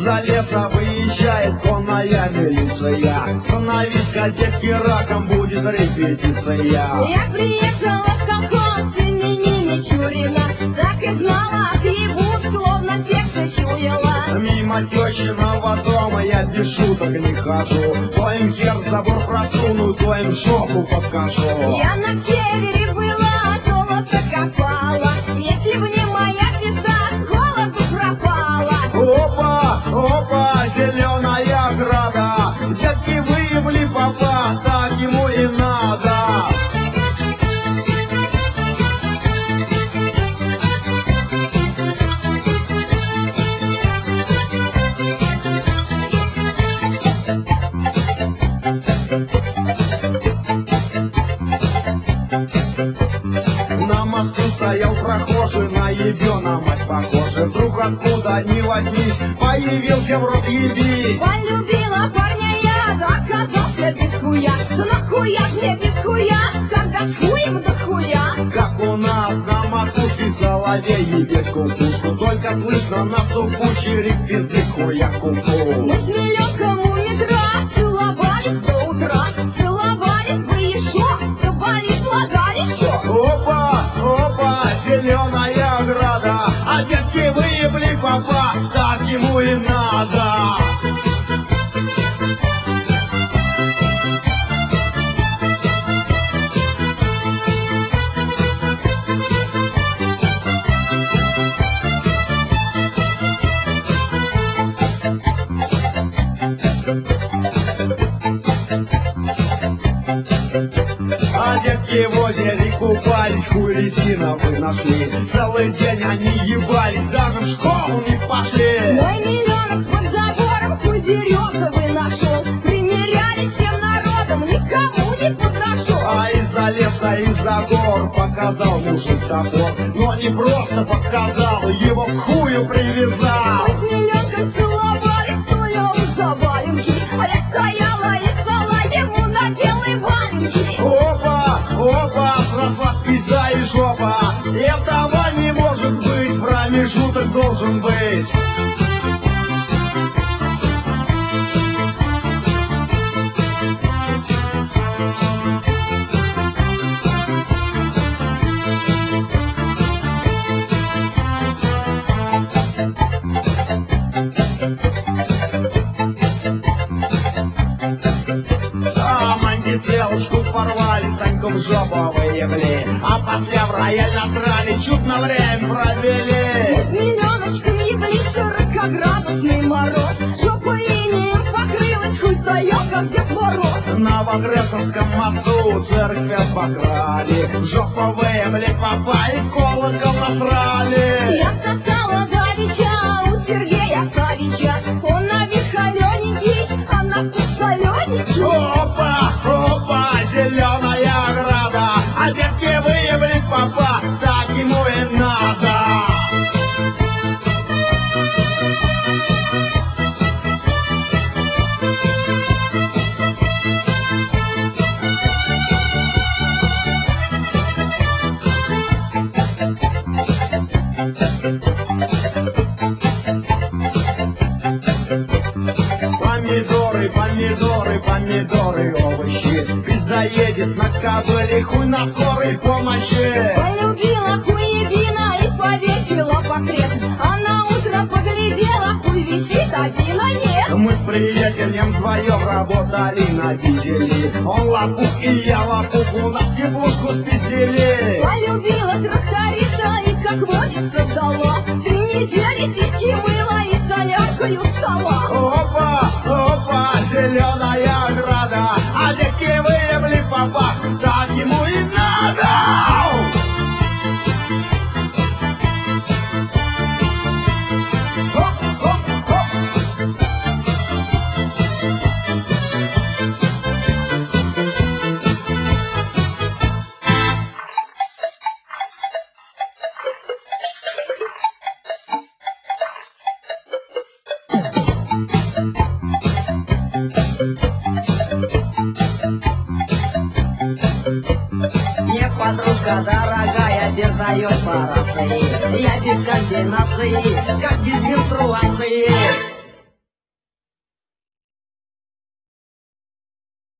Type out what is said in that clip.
из-за леса выезжает конная милиция. Становись-ка, детки, раком, будет репетиция. Я приехала в колхоз имени Мичурина, так и знала, отъебут, словно текст чуяла. Мимо тещиного дома я без шуток не хожу. То им хер в забор просуну, то им жопу подкажу. Я на севере была, золото копала. Если б не моя пизда, с голоду пропала. Опа, опа, зеленая ограда. Детки выебли папа, так ему и надо. На мосту стоял прохожий, на ебёна мать похожий. Вдруг откуда ни возьмись, появился в рот еби. Полюбила парня я, оказался без хуя. Да нахуя мне без хуя, когда с хуем до хуя. Как у нас на макушке соловей ебет кукушку. Только слышно на суху чирик пизды хуя куку. Мы с Миленком у метро целовались до утра. Целовались бы еще, заболит лагали чё. Опа, опа, зеленая ограда. А детки выебли папа, так ему и надо. А детки в озере купались, хуй резиновый нашли. Целый день они ебались, даже в школу не пошли. Мой миллионок под забором хуй березовый нашел. Примеряли всем народом, никому не подошел. А из-за леса, из-за гор показал мужик топор. Но не просто показал, его к хую привязал. Мы с Миленком целовались, стоял за валенки. А я стояла и стала ему на белые валенки. Опа, опа, сразу пизда и жопа. Этого не может быть, промежуток должен быть. Девушку порвали, Саньку в жопу выебли. А после в рояль насрали, чуть на время провели. Мы с Миленочком ебли 40-градусный мороз. Жопа инеем покрылась, хуй стоял, как Дед Мороз. На Воскресенском мосту церковь обокрали. В жопу выебли папа и колокол насрали. Я сосала давеча у Сергея Савича. Он на вид холененький, а на вкус солененький. Опа, опа, зеленая ограда. А детки выебли папа, так ему и надо. Помидоры, помидоры, помидоры, овощи. Пизда едет на кобыле, хуй на скорой помощи. Полюбила хуевина и повесила портрет. А на утро поглядела, хуй висит, один, а нет. Мы с приятелем вдвоем работали на дизеле. Он лопух и я лопух, у нас ебушку спиздили. Полюбила тракториста и, как водится, дала. 3 недели течи мыла и соляркою стала. Опа, опа, зеленая ограда. А детки выебли папа, так ему и надо. Оп, оп, оп. Мне подружка дорогая передает по рации. Я без координации, как без менструации.